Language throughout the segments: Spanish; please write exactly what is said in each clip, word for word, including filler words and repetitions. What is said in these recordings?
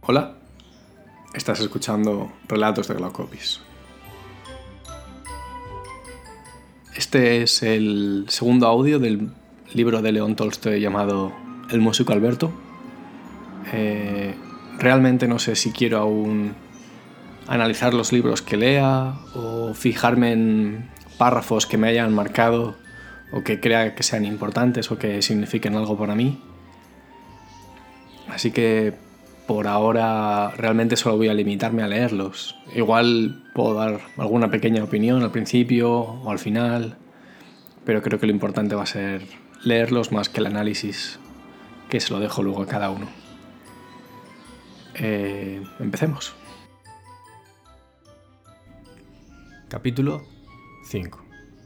Hola, estás escuchando Relatos de Glaucopis. Este es el segundo audio del libro de León Tolstoy llamado El músico Alberto. Eh, realmente no sé si quiero aún analizar los libros que lea o fijarme en párrafos que me hayan marcado o que crea que sean importantes o que signifiquen algo para mí. Así que por ahora realmente solo voy a limitarme a leerlos. Igual puedo dar alguna pequeña opinión al principio o al final, pero creo que lo importante va a ser leerlos más que el análisis, que se lo dejo luego a cada uno. Eh, empecemos. Capítulo cinco.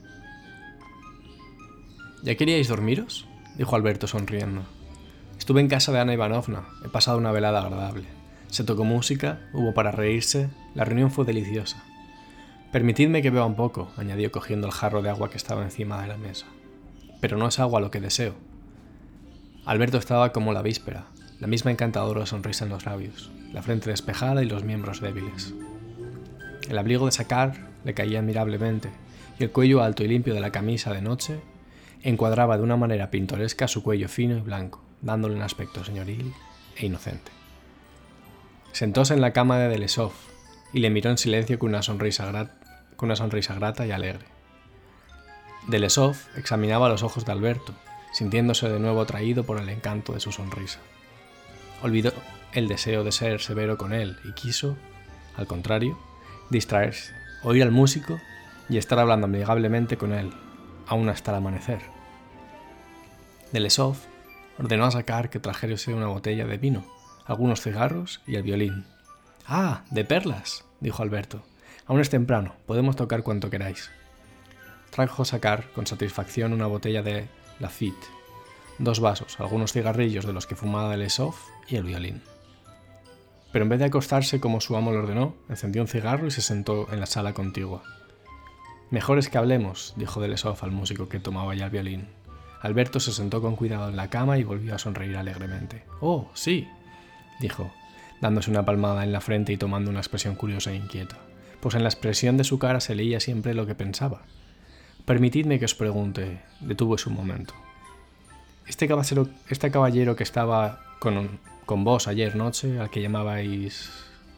¿Ya queríais dormiros?, dijo Alberto sonriendo. Estuve en casa de Ana Ivanovna, he pasado una velada agradable. Se tocó música, hubo para reírse, la reunión fue deliciosa. Permitidme que beba un poco, añadió cogiendo el jarro de agua que estaba encima de la mesa. Pero no es agua lo que deseo. Alberto estaba como la víspera, la misma encantadora sonrisa en los labios, la frente despejada y los miembros débiles. El abrigo de sacar le caía admirablemente, y el cuello alto y limpio de la camisa de noche encuadraba de una manera pintoresca su cuello fino y blanco, dándole un aspecto señoril e inocente. Sentóse en la cama de Delesov y le miró en silencio con una sonrisa, grat- con una sonrisa grata y alegre. Delesov examinaba los ojos de Alberto, sintiéndose de nuevo atraído por el encanto de su sonrisa. Olvidó el deseo de ser severo con él y quiso, al contrario, distraerse, oír al músico y estar hablando amigablemente con él, aún hasta el amanecer. Delesov ordenó a Sakar que trajese una botella de vino, algunos cigarros y el violín. «Ah, de perlas», dijo Alberto. «Aún es temprano, podemos tocar cuanto queráis». Trajo Sakar con satisfacción una botella de Lafitte, dos vasos, algunos cigarrillos de los que fumaba Delesov y el violín. Pero en vez de acostarse como su amo le ordenó, encendió un cigarro y se sentó en la sala contigua. «Mejor es que hablemos», dijo Delesov al músico que tomaba ya el violín. Alberto se sentó con cuidado en la cama y volvió a sonreír alegremente. «Oh, sí», dijo, dándose una palmada en la frente y tomando una expresión curiosa e inquieta, pues en la expresión de su cara se leía siempre lo que pensaba. «Permitidme que os pregunte», detúvose un momento. Este caballero, este caballero que estaba con, con vos ayer noche, al que llamabais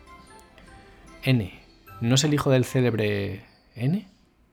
N, ¿no es el hijo del célebre N?»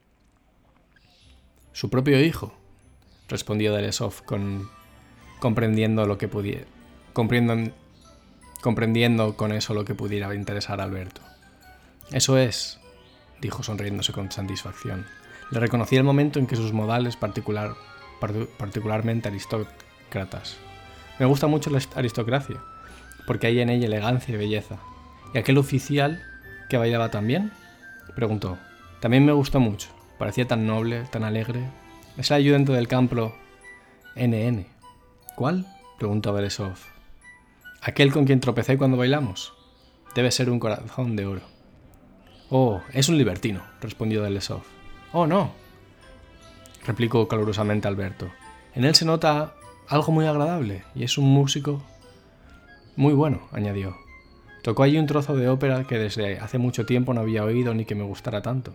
«Su propio hijo», respondió Delesov con, comprendiendo lo que pudiera, comprendiendo, comprendiendo con eso lo que pudiera interesar a Alberto. «Eso es», dijo sonriéndose con satisfacción. Le reconocí el momento en que sus modales particular, particularmente aristócratas. Me gusta mucho la aristocracia, porque hay en ella elegancia y belleza. ¿Y aquel oficial que bailaba tan bien?, preguntó. También me gustó mucho. Parecía tan noble, tan alegre. Es el ayudante del campo N N. ¿Cuál?, preguntó Delesov. Aquel con quien tropecé cuando bailamos. Debe ser un corazón de oro. Oh, es un libertino, respondió Delesov. Oh, no, replicó calurosamente Alberto. En él se nota algo muy agradable y es un músico muy bueno, añadió. Tocó allí un trozo de ópera que desde hace mucho tiempo no había oído ni que me gustara tanto.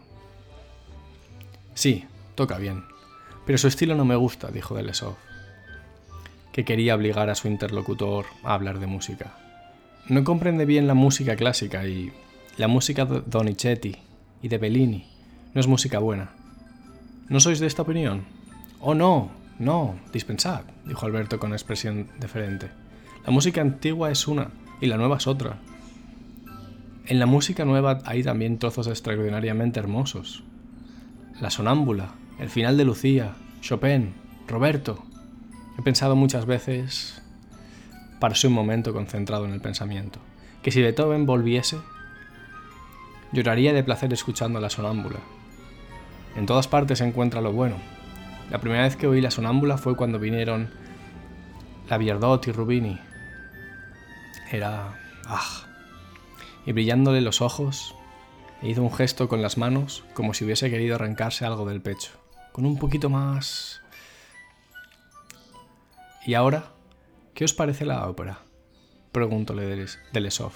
Sí, toca bien, pero su estilo no me gusta, dijo Delesov, que quería obligar a su interlocutor a hablar de música. No comprende bien la música clásica y la música de Donizetti y de Bellini no es música buena. ¿No sois de esta opinión? Oh, no, no, dispensad, dijo Alberto con expresión deferente. La música antigua es una y la nueva es otra. En la música nueva hay también trozos extraordinariamente hermosos. La sonámbula, el final de Lucía, Chopin, Roberto. He pensado muchas veces, paré un momento concentrado en el pensamiento, que si Beethoven volviese, lloraría de placer escuchando la sonámbula. En todas partes se encuentra lo bueno. La primera vez que oí la sonámbula fue cuando vinieron la Viardot y Rubini. Era... ¡ah! Y brillándole los ojos, hizo un gesto con las manos como si hubiese querido arrancarse algo del pecho. Con un poquito más... ¿Y ahora? ¿Qué os parece la ópera? preguntó Delesov.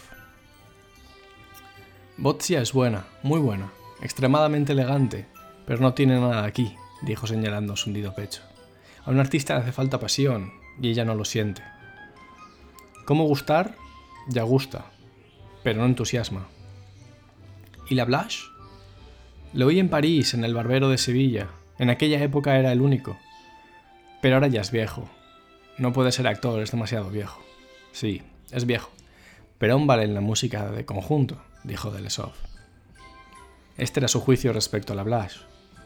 Boccia es buena, muy buena, extremadamente elegante, pero no tiene nada aquí, dijo señalando su hundido pecho. A un artista le hace falta pasión, y ella no lo siente. ¿Cómo gustar? Ya gusta, pero no entusiasma. ¿Y la Blanche? Lo oí en París, en el barbero de Sevilla. En aquella época era el único. Pero ahora ya es viejo. No puede ser actor, es demasiado viejo. Sí, es viejo, pero aún vale en la música de conjunto, dijo Delesov. Este era su juicio respecto a la Blanche.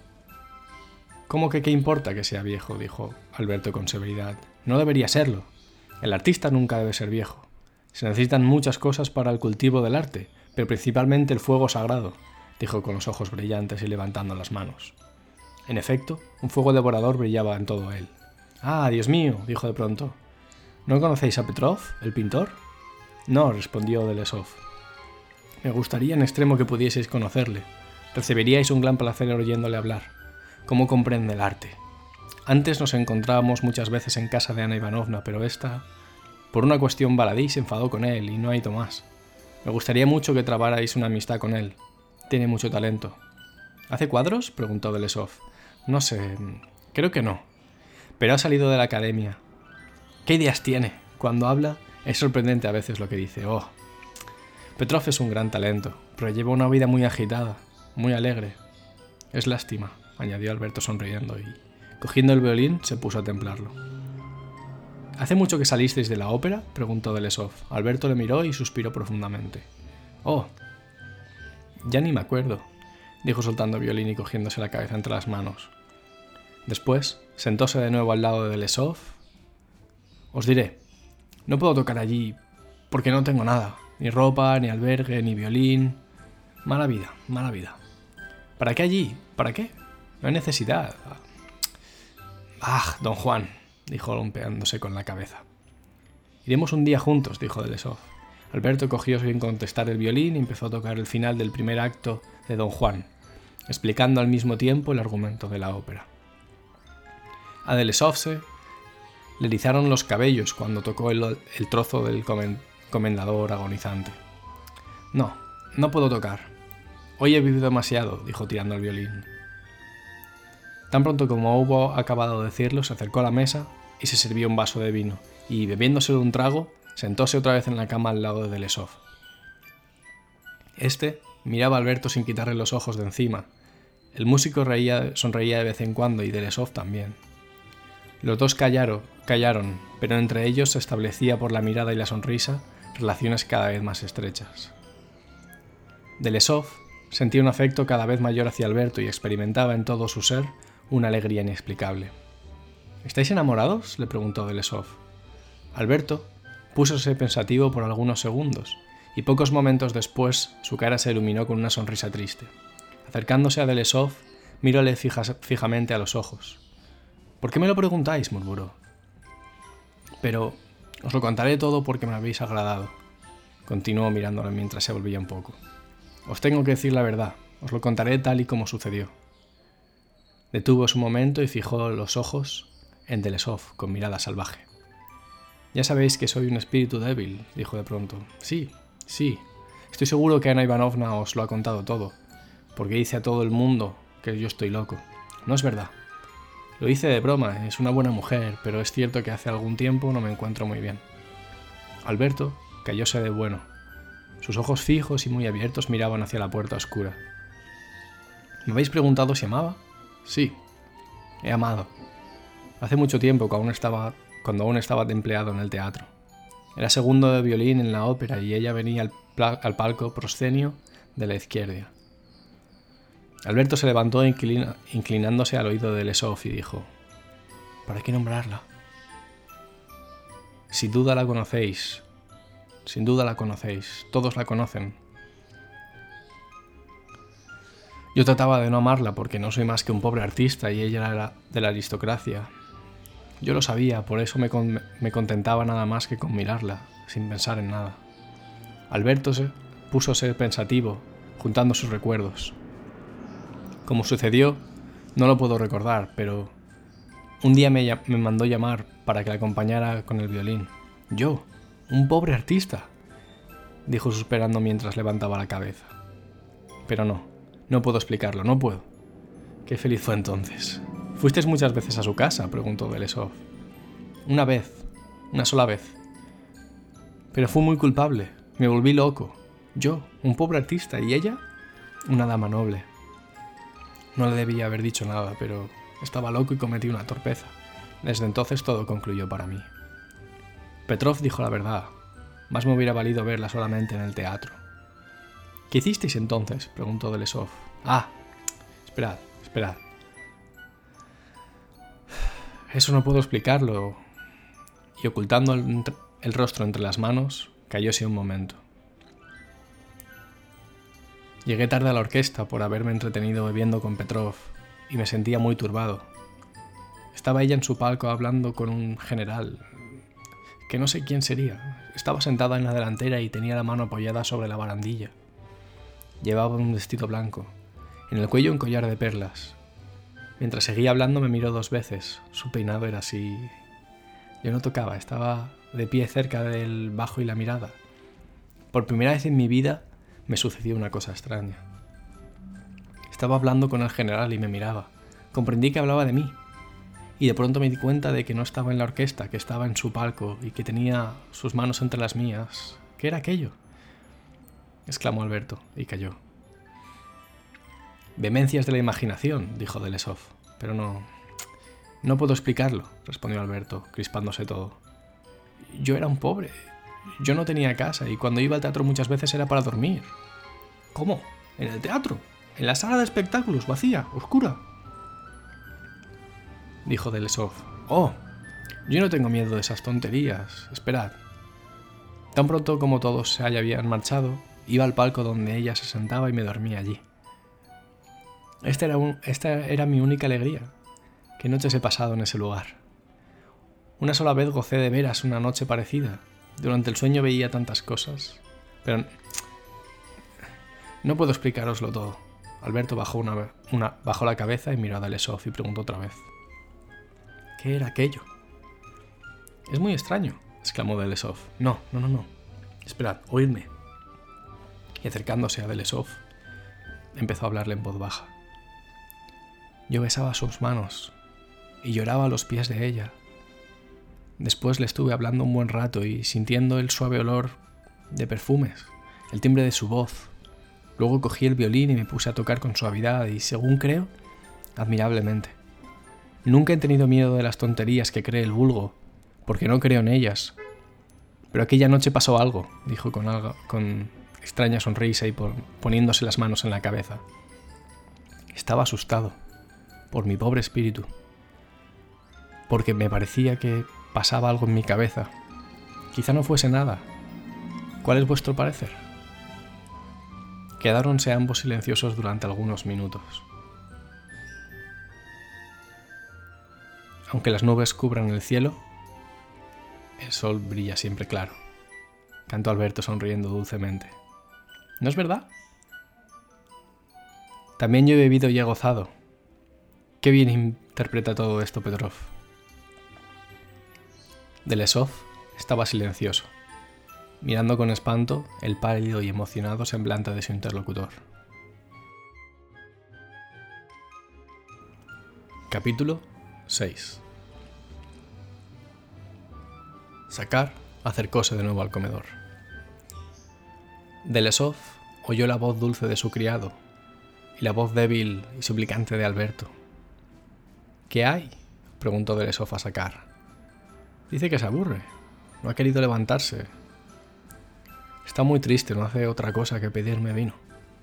¿Cómo que qué importa que sea viejo?, dijo Alberto con severidad. No debería serlo. El artista nunca debe ser viejo. Se necesitan muchas cosas para el cultivo del arte, pero principalmente el fuego sagrado, dijo con los ojos brillantes y levantando las manos. En efecto, un fuego devorador brillaba en todo él. «Ah, Dios mío», dijo de pronto. «¿No conocéis a Petrov, el pintor?» «No», respondió Delesov. «Me gustaría en extremo que pudieseis conocerle. Recibiríais un gran placer oyéndole hablar. ¿Cómo comprende el arte? Antes nos encontrábamos muchas veces en casa de Ana Ivanovna, pero esta, por una cuestión baladí, se enfadó con él y no ha ido más. Me gustaría mucho que trabarais una amistad con él. Tiene mucho talento». «¿Hace cuadros?», preguntó Delesov. «No sé, creo que no. Pero ha salido de la academia. ¿Qué ideas tiene? Cuando habla, es sorprendente a veces lo que dice. Oh, Petrov es un gran talento, pero lleva una vida muy agitada, muy alegre. Es lástima», añadió Alberto sonriendo y, cogiendo el violín, se puso a templarlo. «¿Hace mucho que salisteis de la ópera?», preguntó Delesov. Alberto le miró y suspiró profundamente. «Oh, ya ni me acuerdo», dijo soltando el violín y cogiéndose la cabeza entre las manos. Después, sentóse de nuevo al lado de Delesov. «Os diré, no puedo tocar allí porque no tengo nada, ni ropa, ni albergue, ni violín. Mala vida, mala vida. ¿Para qué allí? ¿Para qué? No hay necesidad». «Ah, don Juan», dijo golpeándose con la cabeza. «Iremos un día juntos», dijo Delesov. Alberto cogió sin contestar el violín y empezó a tocar el final del primer acto de Don Juan, explicando al mismo tiempo el argumento de la ópera. A Delesov se le erizaron los cabellos cuando tocó el, el trozo del comen, comendador agonizante. «No, no puedo tocar. Hoy he vivido demasiado», dijo tirando el violín. Tan pronto como hubo acabado de decirlo, se acercó a la mesa y se sirvió un vaso de vino, y, bebiéndoselo un trago, sentóse otra vez en la cama al lado de Delesov. Este miraba a Alberto sin quitarle los ojos de encima. El músico reía, sonreía de vez en cuando y Delesov también. Los dos callaron, callaron, pero entre ellos se establecía por la mirada y la sonrisa relaciones cada vez más estrechas. Delesov sentía un afecto cada vez mayor hacia Alberto y experimentaba en todo su ser una alegría inexplicable. «¿Estáis enamorados?», le preguntó Delesov. Alberto púsose pensativo por algunos segundos, y pocos momentos después su cara se iluminó con una sonrisa triste. Acercándose a Delesov, miróle fijas, fijamente a los ojos. «¿Por qué me lo preguntáis?», murmuró. «Pero os lo contaré todo porque me habéis agradado», continuó mirándole mientras se volvía un poco. «Os tengo que decir la verdad, os lo contaré tal y como sucedió». Detuvo un momento y fijó los ojos en Delesov con mirada salvaje. «Ya sabéis que soy un espíritu débil», dijo de pronto. «Sí, sí, estoy seguro que Ana Ivanovna os lo ha contado todo, porque dice a todo el mundo que yo estoy loco. No es verdad. Lo hice de broma, es una buena mujer, pero es cierto que hace algún tiempo no me encuentro muy bien». Alberto cayóse de bueno. Sus ojos fijos y muy abiertos miraban hacia la puerta oscura. «¿Me habéis preguntado si amaba?» «Sí, he amado. Hace mucho tiempo, cuando aún estaba, cuando aún estaba empleado en el teatro. Era segundo de violín en la ópera y ella venía al, al palco proscenio de la izquierda». Alberto se levantó inclina, inclinándose al oído de Delesov y dijo: «¿Para qué nombrarla? Sin duda la conocéis, sin duda la conocéis, todos la conocen. Yo trataba de no amarla porque no soy más que un pobre artista y ella era de la aristocracia. Yo lo sabía, por eso me, con, me contentaba nada más que con mirarla, sin pensar en nada». Alberto se puso a ser pensativo, juntando sus recuerdos. Como sucedió, no lo puedo recordar, pero un día me, me mandó llamar para que la acompañara con el violín. «¿Yo? Un pobre artista, dijo suspirando mientras levantaba la cabeza. Pero no, no puedo explicarlo, no puedo. Qué feliz fue entonces. ¿Fuisteis muchas veces a su casa?, preguntó Belesov. Una vez, una sola vez. Pero fui muy culpable, me volví loco. Yo, un pobre artista, y ella, una dama noble. No le debía haber dicho nada, pero estaba loco y cometí una torpeza. Desde entonces todo concluyó para mí. Petrov dijo la verdad. Más me hubiera valido verla solamente en el teatro. ¿Qué hicisteis entonces?, preguntó Belesov. Ah, esperad, esperad. Eso no puedo explicarlo. Y ocultando el, el rostro entre las manos, callóse un momento. Llegué tarde a la orquesta por haberme entretenido bebiendo con Petrov y me sentía muy turbado. Estaba ella en su palco hablando con un general, que no sé quién sería. Estaba sentada en la delantera y tenía la mano apoyada sobre la barandilla. Llevaba un vestido blanco, en el cuello un collar de perlas. Mientras seguía hablando me miró dos veces. Su peinado era así. Yo no tocaba, estaba de pie cerca del bajo y la mirada. Por primera vez en mi vida me sucedió una cosa extraña. Estaba hablando con el general y me miraba. Comprendí que hablaba de mí. Y de pronto me di cuenta de que no estaba en la orquesta, que estaba en su palco y que tenía sus manos entre las mías. ¿Qué era aquello?, exclamó Alberto y calló. Vehemencias de la imaginación, dijo Belesov. Pero no... no puedo explicarlo, respondió Alberto, crispándose todo. Yo era un pobre. Yo no tenía casa y cuando iba al teatro muchas veces era para dormir. ¿Cómo? ¿En el teatro? ¿En la sala de espectáculos, vacía, oscura? Dijo Belesov. Oh, yo no tengo miedo de esas tonterías. Esperad. Tan pronto como todos se habían marchado, iba al palco donde ella se sentaba y me dormía allí. Esta era, un, esta era mi única alegría. ¿Qué noches he pasado en ese lugar? Una sola vez gocé de veras una noche parecida. Durante el sueño veía tantas cosas. Pero no puedo explicároslo todo. Alberto bajó, una, una, bajó la cabeza y miró a Belesov y preguntó otra vez. ¿Qué era aquello? Es muy extraño, exclamó Belesov. No, no, no, no. Esperad, oídme. Y acercándose a Belesov, empezó a hablarle en voz baja. Yo besaba sus manos y lloraba a los pies de ella. Después le estuve hablando un buen rato y sintiendo el suave olor de perfumes, el timbre de su voz. Luego cogí el violín y me puse a tocar con suavidad y, según creo, admirablemente. Nunca he tenido miedo de las tonterías que cree el vulgo, porque no creo en ellas. Pero aquella noche pasó algo, dijo con, algo, con extraña sonrisa y por, poniéndose las manos en la cabeza. Estaba asustado por mi pobre espíritu, porque me parecía que pasaba algo en mi cabeza. Quizá no fuese nada. ¿Cuál es vuestro parecer? Quedáronse ambos silenciosos durante algunos minutos. Aunque las nubes cubran el cielo, el sol brilla siempre claro, cantó Alberto sonriendo dulcemente. ¿No es verdad? También yo he bebido y he gozado. Qué bien interpreta todo esto Petrov. Belesov estaba silencioso, mirando con espanto el pálido y emocionado semblante de su interlocutor. Capítulo seis. Sakar acercóse de nuevo al comedor. Belesov oyó la voz dulce de su criado y la voz débil y suplicante de Alberto. ¿Qué hay?, preguntó Belesov a Sakar. Dice que se aburre, no ha querido levantarse. Está muy triste, no hace otra cosa que pedirme vino.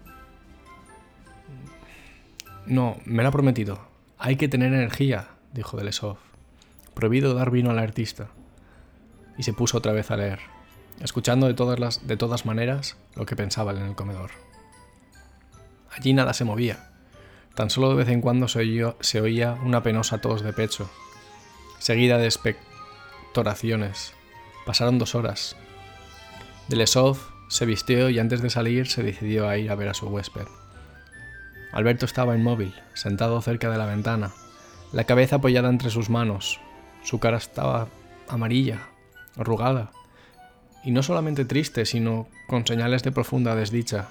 No, me lo ha prometido. Hay que tener energía, dijo Belesov. Prohibido dar vino al artista. Y se puso otra vez a leer, escuchando de todas, las, de todas maneras lo que pensaba en el comedor. Allí nada se movía. Tan solo de vez en cuando se, oyó, se oía una penosa tos de pecho, seguida de expectoraciones. Pasaron dos horas. Belesov se vistió y antes de salir se decidió a ir a ver a su huésped. Alberto estaba inmóvil, sentado cerca de la ventana, la cabeza apoyada entre sus manos. Su cara estaba amarilla, arrugada, y no solamente triste, sino con señales de profunda desdicha.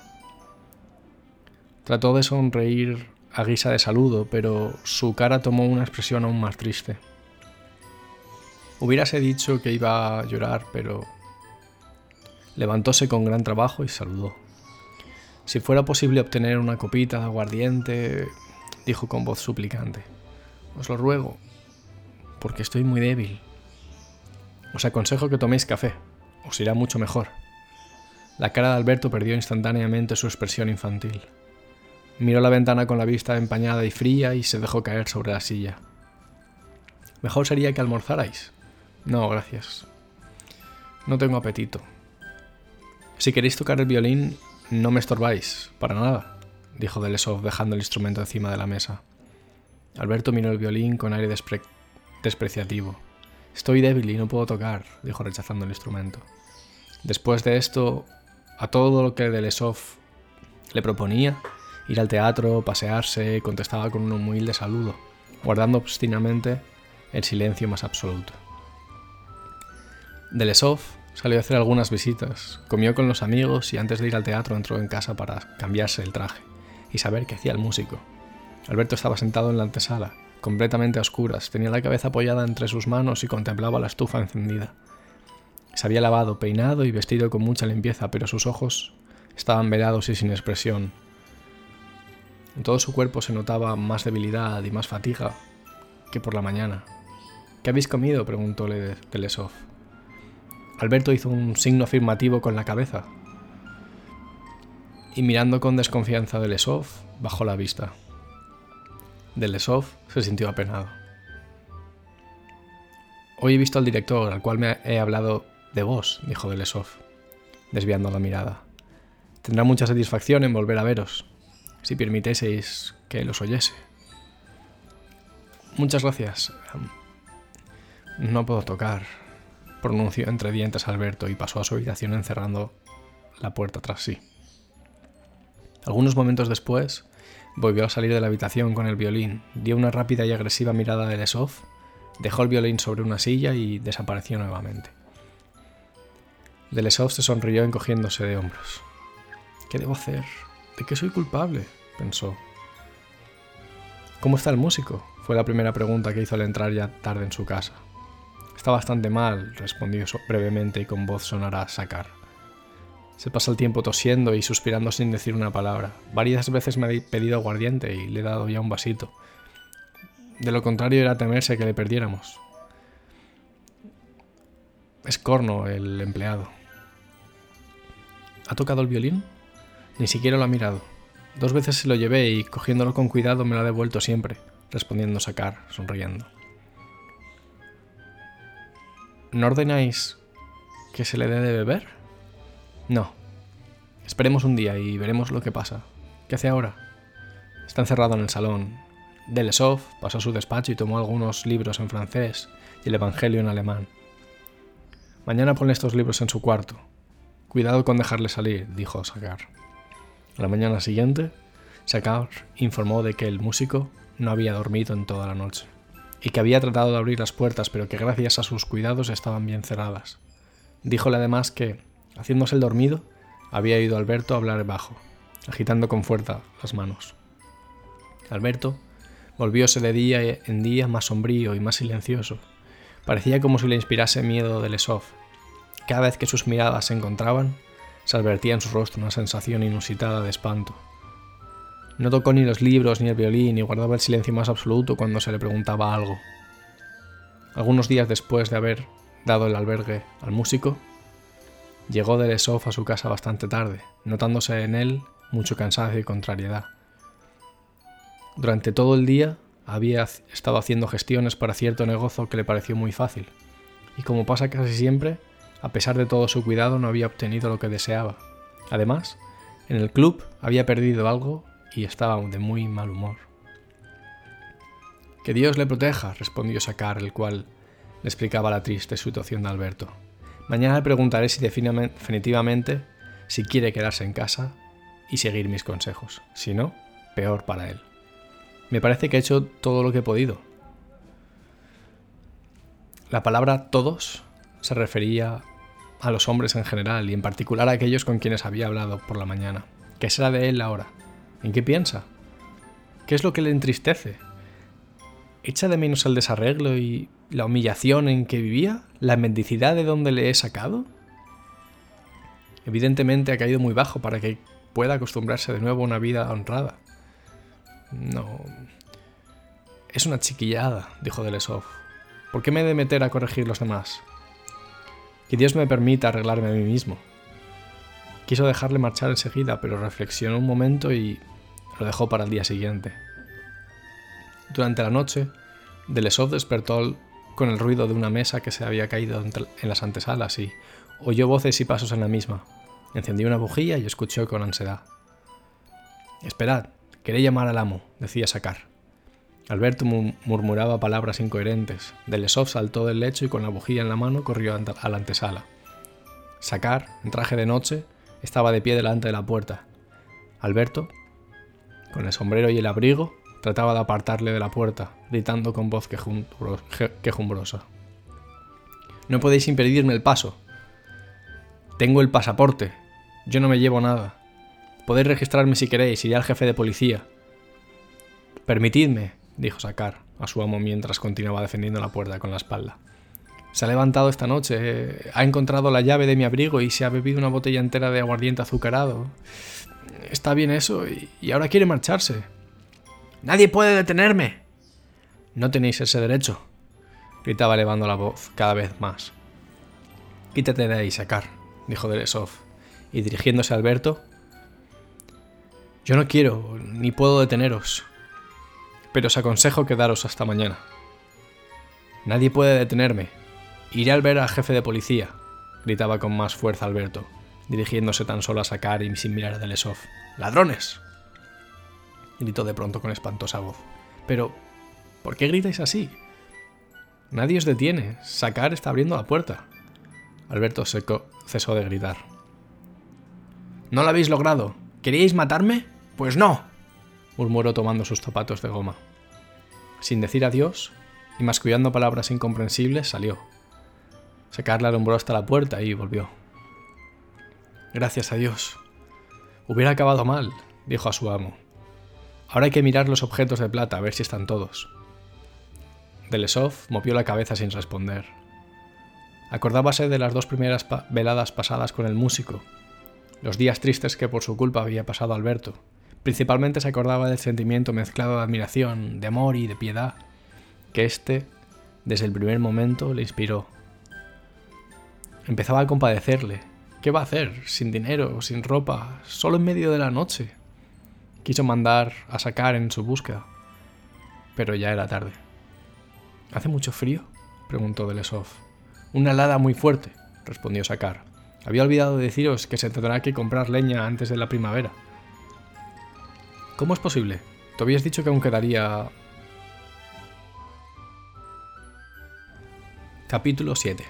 Trató de sonreír a guisa de saludo, pero su cara tomó una expresión aún más triste. Hubiérase dicho que iba a llorar, pero levantóse con gran trabajo y saludó. Si fuera posible obtener una copita de aguardiente, dijo con voz suplicante. Os lo ruego, porque estoy muy débil. Os aconsejo que toméis café, os irá mucho mejor. La cara de Alberto perdió instantáneamente su expresión infantil. Miró la ventana con la vista empañada y fría y se dejó caer sobre la silla. Mejor sería que almorzarais. No, gracias. No tengo apetito. Si queréis tocar el violín, no me estorbáis, para nada, dijo Delesov dejando el instrumento encima de la mesa. Alberto miró el violín con aire despre- despreciativo. Estoy débil y no puedo tocar, dijo rechazando el instrumento. Después de esto, a todo lo que Delesov le proponía, ir al teatro, pasearse, contestaba con un humilde saludo, guardando obstinadamente el silencio más absoluto. Delesov salió a hacer algunas visitas, comió con los amigos y antes de ir al teatro entró en casa para cambiarse el traje y saber qué hacía el músico. Alberto estaba sentado en la antesala, completamente a oscuras, tenía la cabeza apoyada entre sus manos y contemplaba la estufa encendida. Se había lavado, peinado y vestido con mucha limpieza, pero sus ojos estaban velados y sin expresión. En todo su cuerpo se notaba más debilidad y más fatiga que por la mañana. ¿Qué habéis comido?, preguntó Delesov. Alberto hizo un signo afirmativo con la cabeza y mirando con desconfianza a Delesov, bajó la vista. Delesov se sintió apenado. Hoy he visto al director, al cual me he hablado de vos, dijo Delesov, desviando la mirada. Tendrá mucha satisfacción en volver a veros, si permitieseis que los oyese. Muchas gracias. No puedo tocar, pronunció entre dientes Alberto y pasó a su habitación encerrando la puerta tras sí. Algunos momentos después, volvió a salir de la habitación con el violín, dio una rápida y agresiva mirada a Delesov, dejó el violín sobre una silla y desapareció nuevamente. Delesov se sonrió encogiéndose de hombros. ¿Qué debo hacer? ¿De qué soy culpable?, pensó. ¿Cómo está el músico?, fue la primera pregunta que hizo al entrar ya tarde en su casa. Está bastante mal, respondió brevemente y con voz sonora a sacar. Se pasa el tiempo tosiendo y suspirando sin decir una palabra. Varias veces me ha pedido aguardiente y le he dado ya un vasito. De lo contrario era temerse que le perdiéramos. Es corno el empleado. ¿Ha tocado el violín? Ni siquiera lo ha mirado. Dos veces se lo llevé y, cogiéndolo con cuidado, me lo ha devuelto siempre, respondiendo Sakar, sonriendo. ¿No ordenáis que se le dé de beber? No. Esperemos un día y veremos lo que pasa. ¿Qué hace ahora? Está encerrado en el salón. Delesov pasó a su despacho y tomó algunos libros en francés y el Evangelio en alemán. Mañana ponle estos libros en su cuarto. Cuidado con dejarle salir, dijo Sakar. A la mañana siguiente, Sakar informó de que el músico no había dormido en toda la noche y que había tratado de abrir las puertas, pero que gracias a sus cuidados estaban bien cerradas. Díjole además que, haciéndose el dormido, había oído a Alberto hablar bajo, agitando con fuerza las manos. Alberto volvióse de día en día más sombrío y más silencioso. Parecía como si le inspirase miedo Delesov. Cada vez que sus miradas se encontraban, se advertía en su rostro una sensación inusitada de espanto. No tocó ni los libros ni el violín y guardaba el silencio más absoluto cuando se le preguntaba algo. Algunos días después de haber dado el albergue al músico, llegó Delesov a su casa bastante tarde, notándose en él mucho cansancio y contrariedad. Durante todo el día había estado haciendo gestiones para cierto negocio que le pareció muy fácil, y como pasa casi siempre, a pesar de todo su cuidado no había obtenido lo que deseaba. Además, en el club había perdido algo y estaba de muy mal humor. «Que Dios le proteja», respondió Sakar, el cual le explicaba la triste situación de Alberto. «Mañana le preguntaré si definitivamente si quiere quedarse en casa y seguir mis consejos. Si no, peor para él. Me parece que he hecho todo lo que he podido». La palabra «todos» se refería a los hombres en general y en particular a aquellos con quienes había hablado por la mañana. ¿Qué será de él ahora? ¿En qué piensa? ¿Qué es lo que le entristece? ¿Echa de menos el desarreglo y la humillación en que vivía? ¿La mendicidad de donde le he sacado? Evidentemente ha caído muy bajo para que pueda acostumbrarse de nuevo a una vida honrada. No... Es una chiquillada, dijo Delesov. ¿Por qué me he de meter a corregir los demás? Que Dios me permita arreglarme a mí mismo. Quiso dejarle marchar enseguida, pero reflexionó un momento y lo dejó para el día siguiente. Durante la noche, Delesov despertó con el ruido de una mesa que se había caído en las antesalas y oyó voces y pasos en la misma. Encendió una bujía y escuchó con ansiedad. «Esperad, queréis llamar al amo», decía Sakar. Alberto murmuraba palabras incoherentes. Delesov saltó del lecho y con la bujía en la mano corrió a la antesala. Sakar, en traje de noche, estaba de pie delante de la puerta. Alberto, con el sombrero y el abrigo, trataba de apartarle de la puerta, gritando con voz quejumbrosa. «No podéis impedirme el paso. Tengo el pasaporte. Yo no me llevo nada. Podéis registrarme si queréis, iré al jefe de policía». «Permitidme», dijo Sakar a su amo mientras continuaba defendiendo la puerta con la espalda. «Se ha levantado esta noche, ha encontrado la llave de mi abrigo y se ha bebido una botella entera de aguardiente azucarado. Está bien eso y, y ahora quiere marcharse». «¡Nadie puede detenerme!» «No tenéis ese derecho», gritaba elevando la voz cada vez más. «Quítate de ahí, Sakar», dijo Delesov, y dirigiéndose a Alberto: «Yo no quiero ni puedo deteneros, pero os aconsejo quedaros hasta mañana». «Nadie puede detenerme. Iré al ver al jefe de policía», gritaba con más fuerza Alberto, dirigiéndose tan solo a Sakar y sin mirar a Delesov. «¡Ladrones!», gritó de pronto con espantosa voz. «Pero, ¿por qué gritáis así? Nadie os detiene. Sakar está abriendo la puerta». Alberto seco, cesó de gritar. «¿No lo habéis logrado? ¿Queríais matarme? Pues no», murmuró tomando sus zapatos de goma. Sin decir adiós, y mascullando palabras incomprensibles, salió. Sakar la alumbró hasta la puerta y volvió. «Gracias a Dios. Hubiera acabado mal», dijo a su amo. «Ahora hay que mirar los objetos de plata, a ver si están todos». Delesov movió la cabeza sin responder. Acordábase de las dos primeras pa- veladas pasadas con el músico, los días tristes que por su culpa había pasado Alberto. Principalmente se acordaba del sentimiento mezclado de admiración, de amor y de piedad, que éste, desde el primer momento, le inspiró. Empezaba a compadecerle. ¿Qué va a hacer? Sin dinero, sin ropa, solo en medio de la noche. Quiso mandar a Sakar en su búsqueda, pero ya era tarde. «¿Hace mucho frío?», preguntó Delesov. «Una helada muy fuerte», respondió Sakar. «Había olvidado deciros que se tendrá que comprar leña antes de la primavera». «¿Cómo es posible? Te habías dicho que aún quedaría...». Capítulo siete.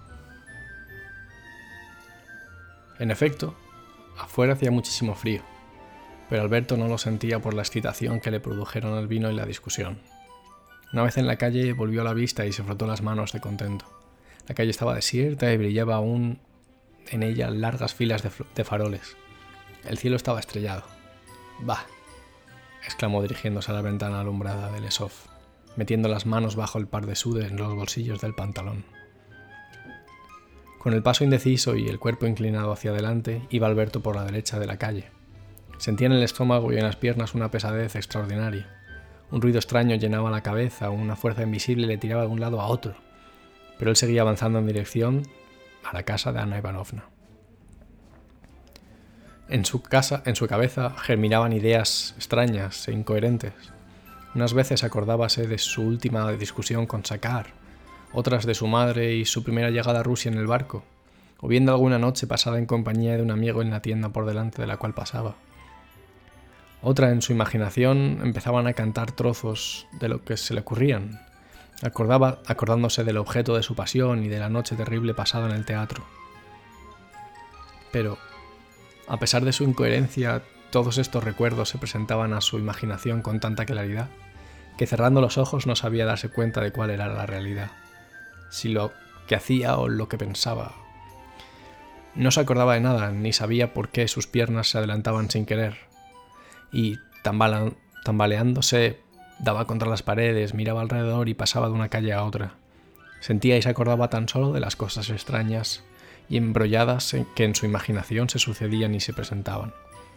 En efecto, afuera hacía muchísimo frío, pero Alberto no lo sentía por la excitación que le produjeron el vino y la discusión. Una vez en la calle volvió a la vista y se frotó las manos de contento. La calle estaba desierta y brillaba aún en ella largas filas de, de faroles. El cielo estaba estrellado. «Bah», exclamó dirigiéndose a la ventana alumbrada de Delesov, metiendo las manos bajo el par de sude en los bolsillos del pantalón. Con el paso indeciso y el cuerpo inclinado hacia adelante, iba Alberto por la derecha de la calle. Sentía en el estómago y en las piernas una pesadez extraordinaria. Un ruido extraño llenaba la cabeza, una fuerza invisible le tiraba de un lado a otro, pero él seguía avanzando en dirección a la casa de Anna Ivanovna. En su casa, en su cabeza, germinaban ideas extrañas e incoherentes. Unas veces acordábase de su última discusión con Sakar, otras de su madre y su primera llegada a Rusia en el barco, o viendo alguna noche pasada en compañía de un amigo en la tienda por delante de la cual pasaba. Otra, en su imaginación, empezaban a cantar trozos de lo que se le ocurrían. Acordaba, acordándose del objeto de su pasión y de la noche terrible pasada en el teatro. Pero, a pesar de su incoherencia, todos estos recuerdos se presentaban a su imaginación con tanta claridad, que cerrando los ojos no sabía darse cuenta de cuál era la realidad, si lo que hacía o lo que pensaba. No se acordaba de nada, ni sabía por qué sus piernas se adelantaban sin querer. Y, tambala- tambaleándose, daba contra las paredes, miraba alrededor y pasaba de una calle a otra. Sentía y se acordaba tan solo de las cosas extrañas y embrolladas que en su imaginación se sucedían y se presentaban.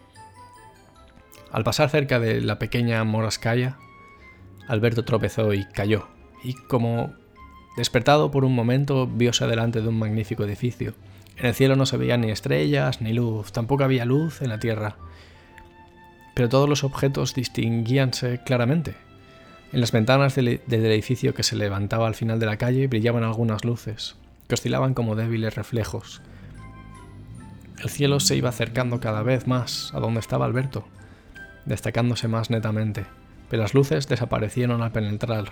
Al pasar cerca de la pequeña Moraskaya, Alberto tropezó y cayó, y como despertado por un momento, vióse delante de un magnífico edificio. En el cielo no se veían ni estrellas ni luz, tampoco había luz en la tierra, pero todos los objetos distinguíanse claramente. En las ventanas del, del edificio que se levantaba al final de la calle brillaban algunas luces, que oscilaban como débiles reflejos. El cielo se iba acercando cada vez más a donde estaba Alberto, destacándose más netamente, pero las luces desaparecieron al penetrar.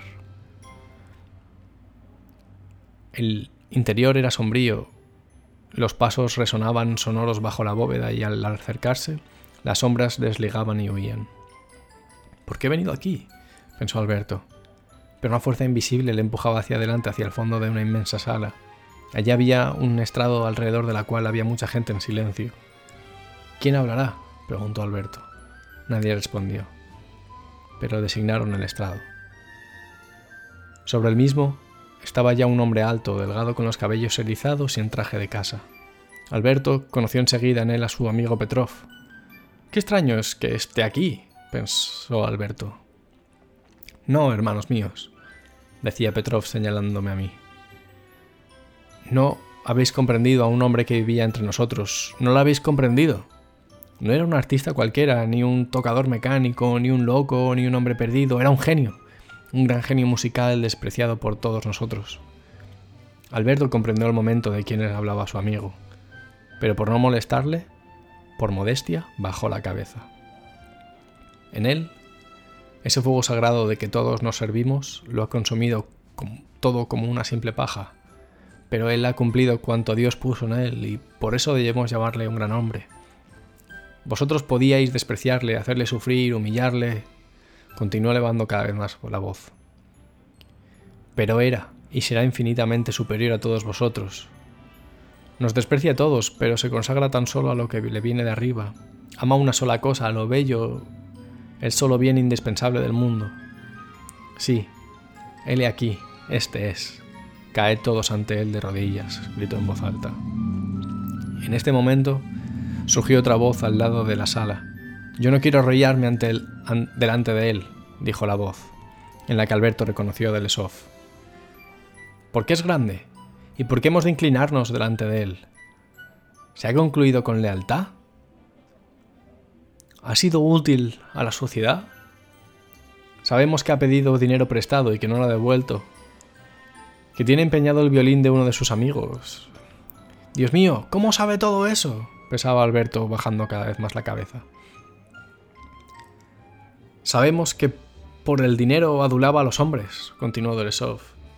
El interior era sombrío, los pasos resonaban sonoros bajo la bóveda y al acercarse, las sombras desligaban y huían. ¿Por qué he venido aquí?, pensó Alberto, pero una fuerza invisible le empujaba hacia adelante, hacia el fondo de una inmensa sala. Allí había un estrado alrededor de la cual había mucha gente en silencio. ¿Quién hablará?, preguntó Alberto. Nadie respondió, pero designaron el estrado. Sobre el mismo estaba ya un hombre alto, delgado, con los cabellos erizados y en traje de casa. Alberto conoció enseguida en él a su amigo Petrov. «Qué extraño es que esté aquí», pensó Alberto. «No, hermanos míos», decía Petrov señalándome a mí. «No habéis comprendido a un hombre que vivía entre nosotros. No lo habéis comprendido. No era un artista cualquiera, ni un tocador mecánico, ni un loco, ni un hombre perdido. Era un genio, un gran genio musical despreciado por todos nosotros». Alberto comprendió el momento de quién hablaba su amigo, pero por no molestarle, por modestia, bajó la cabeza. En él, ese fuego sagrado de que todos nos servimos lo ha consumido todo como una simple paja, pero él ha cumplido cuanto Dios puso en él y por eso debemos llamarle un gran hombre. Vosotros podíais despreciarle, hacerle sufrir, humillarle. Continuó elevando cada vez más la voz. Pero era y será infinitamente superior a todos vosotros. Nos desprecia a todos, pero se consagra tan solo a lo que le viene de arriba. Ama una sola cosa, a lo bello, el solo bien indispensable del mundo. Sí, hele aquí, este es. Caed todos ante él de rodillas, gritó en voz alta. En este momento surgió otra voz al lado de la sala. Yo no quiero arrodillarme ante él, an, delante de él, dijo la voz, en la que Alberto reconoció a Delesov. ¿Por qué es grande? ¿Y por qué hemos de inclinarnos delante de él? ¿Se ha concluido con lealtad? ¿Ha sido útil a la sociedad? Sabemos que ha pedido dinero prestado y que no lo ha devuelto, que tiene empeñado el violín de uno de sus amigos. Dios mío, ¿cómo sabe todo eso?, pensaba Alberto, bajando cada vez más la cabeza. Sabemos que por el dinero adulaba a los hombres, continuó Delesov.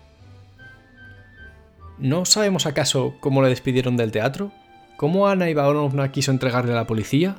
¿No sabemos acaso cómo le despidieron del teatro? ¿Cómo Ana Ivanovna quiso entregarle a la policía?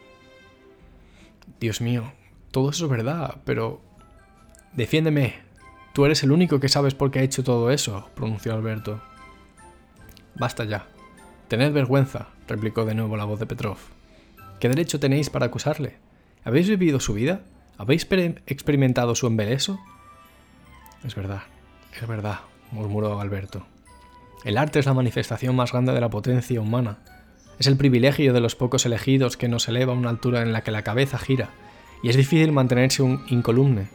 Dios mío, todo eso es verdad, pero... Defiéndeme, tú eres el único que sabes por qué ha hecho todo eso, pronunció Alberto. Basta ya. Tened vergüenza, replicó de nuevo la voz de Petrov. ¿Qué derecho tenéis para acusarle? ¿Habéis vivido su vida? ¿Habéis experimentado su embeleso? Es verdad, es verdad, murmuró Alberto. El arte es la manifestación más grande de la potencia humana. Es el privilegio de los pocos elegidos que nos eleva a una altura en la que la cabeza gira, y es difícil mantenerse un incólume.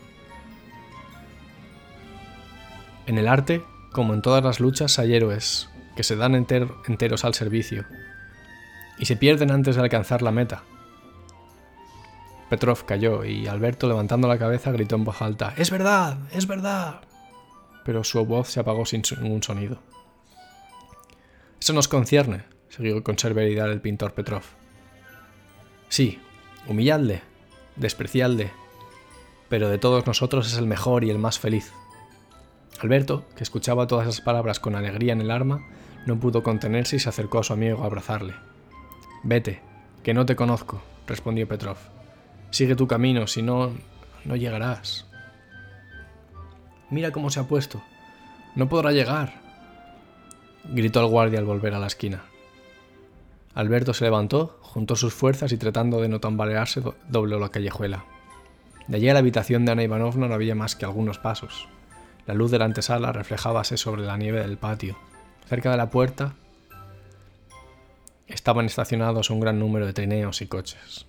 En el arte, como en todas las luchas, hay héroes que se dan enter- enteros al servicio y se pierden antes de alcanzar la meta. Petrov calló y Alberto, levantando la cabeza, gritó en voz alta: «¡Es verdad! ¡Es verdad!». Pero su voz se apagó sin ningún sonido. «Eso nos concierne», siguió con severidad el pintor Petrov. «Sí, humilladle, despreciadle, pero de todos nosotros es el mejor y el más feliz». Alberto, que escuchaba todas esas palabras con alegría en el alma, no pudo contenerse y se acercó a su amigo a abrazarle. «Vete, que no te conozco», respondió Petrov. «Sigue tu camino, si no, no llegarás». «Mira cómo se ha puesto. No podrá llegar», gritó el guardia al volver a la esquina. Alberto se levantó, juntó sus fuerzas y tratando de no tambalearse do- dobló la callejuela. De allí a la habitación de Ana Ivanovna no había más que algunos pasos. La luz de la antesala reflejábase sobre la nieve del patio. Cerca de la puerta estaban estacionados un gran número de trineos y coches.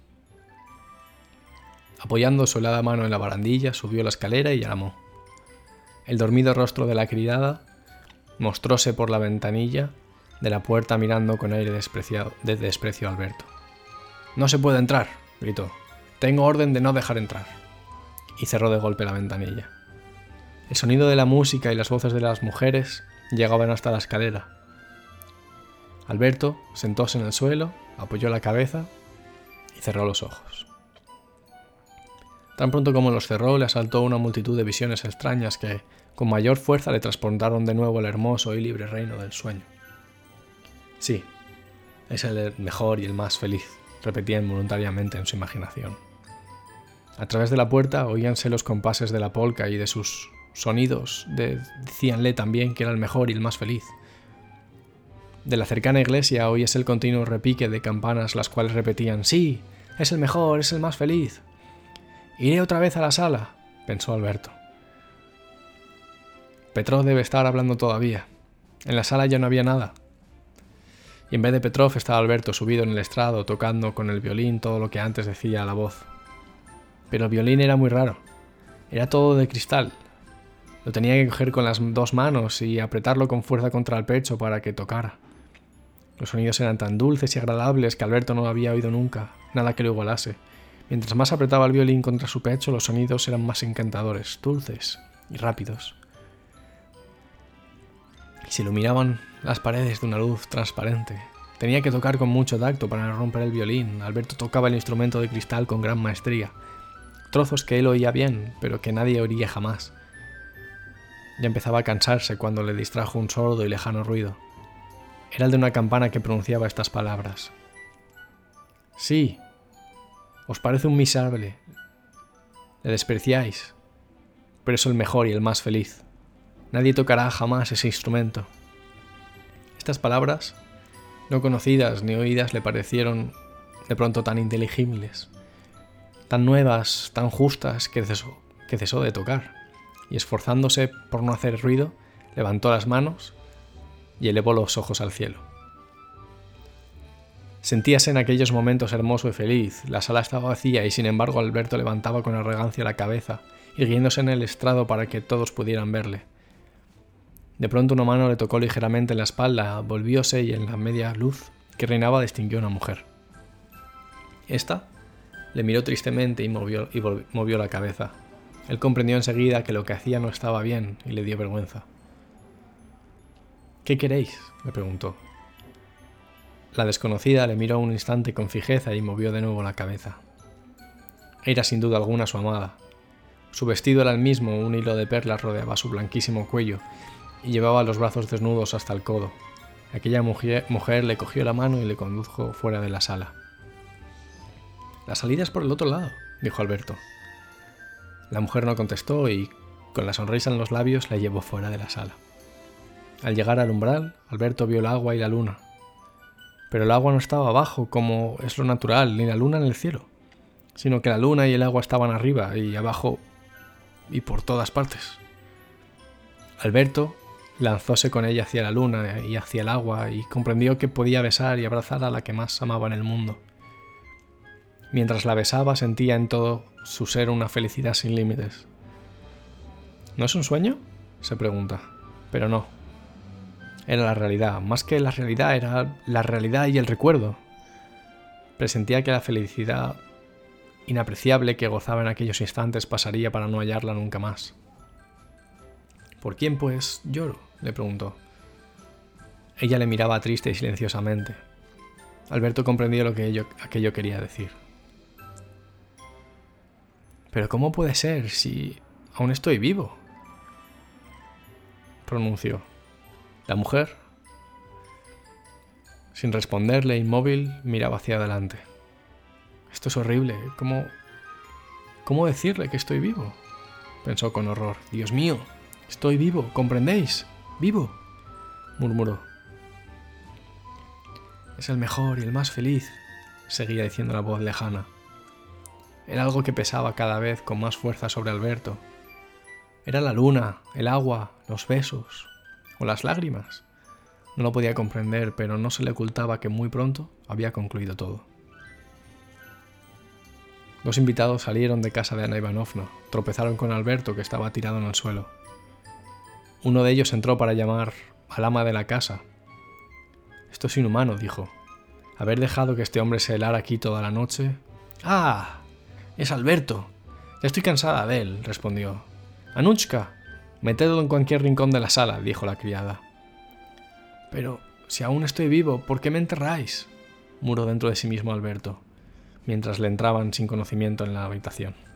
Apoyando su helada mano en la barandilla, subió la escalera y llamó. El dormido rostro de la criada mostróse por la ventanilla de la puerta mirando con aire despreciado, de desprecio a Alberto. «No se puede entrar», gritó. «Tengo orden de no dejar entrar». Y cerró de golpe la ventanilla. El sonido de la música y las voces de las mujeres llegaban hasta la escalera. Alberto sentóse en el suelo, apoyó la cabeza y cerró los ojos. Tan pronto como los cerró, le asaltó una multitud de visiones extrañas que, con mayor fuerza, le transportaron de nuevo al hermoso y libre reino del sueño. Sí, es el mejor y el más feliz, repetía involuntariamente en su imaginación. A través de la puerta oíanse los compases de la polca y de sus sonidos de, decíanle también que era el mejor y el más feliz. De la cercana iglesia oíase el continuo repique de campanas, las cuales repetían: «Sí, es el mejor, es el más feliz». «Iré otra vez a la sala», pensó Alberto. Petrov debe estar hablando todavía. En la sala ya no había nada. Y en vez de Petrov estaba Alberto subido en el estrado, tocando con el violín todo lo que antes decía a la voz. Pero el violín era muy raro. Era todo de cristal. Lo tenía que coger con las dos manos y apretarlo con fuerza contra el pecho para que tocara. Los sonidos eran tan dulces y agradables que Alberto no había oído nunca nada que lo igualase. Mientras más apretaba el violín contra su pecho, los sonidos eran más encantadores, dulces y rápidos. Y se iluminaban las paredes de una luz transparente. Tenía que tocar con mucho tacto para no romper el violín. Alberto tocaba el instrumento de cristal con gran maestría. Trozos que él oía bien, pero que nadie oiría jamás. Ya empezaba a cansarse cuando le distrajo un sordo y lejano ruido. Era el de una campana que pronunciaba estas palabras. «Sí, os parece un miserable. Le despreciáis, pero es el mejor y el más feliz. Nadie tocará jamás ese instrumento». Estas palabras, no conocidas ni oídas, le parecieron de pronto tan inteligibles, tan nuevas, tan justas, que cesó, que cesó de tocar, y esforzándose por no hacer ruido, levantó las manos y elevó los ojos al cielo. Sentíase en aquellos momentos hermoso y feliz. La sala estaba vacía y sin embargo Alberto levantaba con arrogancia la cabeza, irguiéndose en el estrado para que todos pudieran verle. De pronto una mano le tocó ligeramente en la espalda, volvióse y en la media luz que reinaba distinguió a una mujer. Esta le miró tristemente y movió, y movió la cabeza. Él comprendió enseguida que lo que hacía no estaba bien y le dio vergüenza. «¿Qué queréis?», le preguntó. La desconocida le miró un instante con fijeza y movió de nuevo la cabeza. Era sin duda alguna su amada. Su vestido era el mismo, un hilo de perlas rodeaba su blanquísimo cuello y llevaba los brazos desnudos hasta el codo. Aquella mujer, mujer le cogió la mano y le condujo fuera de la sala. «La salida es por el otro lado», dijo Alberto. La mujer no contestó y, con la sonrisa en los labios, la llevó fuera de la sala. Al llegar al umbral, Alberto vio el agua y la luna. Pero el agua no estaba abajo, como es lo natural, ni la luna en el cielo, sino que la luna y el agua estaban arriba y abajo y por todas partes. Alberto lanzóse con ella hacia la luna y hacia el agua y comprendió que podía besar y abrazar a la que más amaba en el mundo. Mientras la besaba sentía en todo su ser una felicidad sin límites. ¿No es un sueño?, se pregunta. Pero no. Era la realidad. Más que la realidad, era la realidad y el recuerdo. Presentía que la felicidad inapreciable que gozaba en aquellos instantes pasaría para no hallarla nunca más. «¿Por quién, pues, lloro?», le preguntó. Ella le miraba triste y silenciosamente. Alberto comprendió lo que ello, aquello quería decir. «¿Pero cómo puede ser si aún estoy vivo?», pronunció. La mujer, sin responderle, inmóvil, miraba hacia adelante. «Esto es horrible. ¿Cómo, cómo decirle que estoy vivo?», pensó con horror. «Dios mío, estoy vivo, ¿comprendéis? Vivo», murmuró. Es el mejor y el más feliz, seguía diciendo la voz lejana. Era algo que pesaba cada vez con más fuerza sobre Alberto. Era la luna, el agua, los besos o las lágrimas. No lo podía comprender, pero no se le ocultaba que muy pronto había concluido todo. Dos invitados salieron de casa de Ana Ivanovna, tropezaron con Alberto, que estaba tirado en el suelo. Uno de ellos entró para llamar al ama de la casa. «Esto es inhumano», dijo. «Haber dejado que este hombre se helara aquí toda la noche». «¡Ah! Es Alberto. Ya estoy cansada de él», respondió. «Anuchka, metedlo en cualquier rincón de la sala», dijo la criada. «Pero si aún estoy vivo, ¿por qué me enterráis?», murmuró dentro de sí mismo Alberto, mientras le entraban sin conocimiento en la habitación.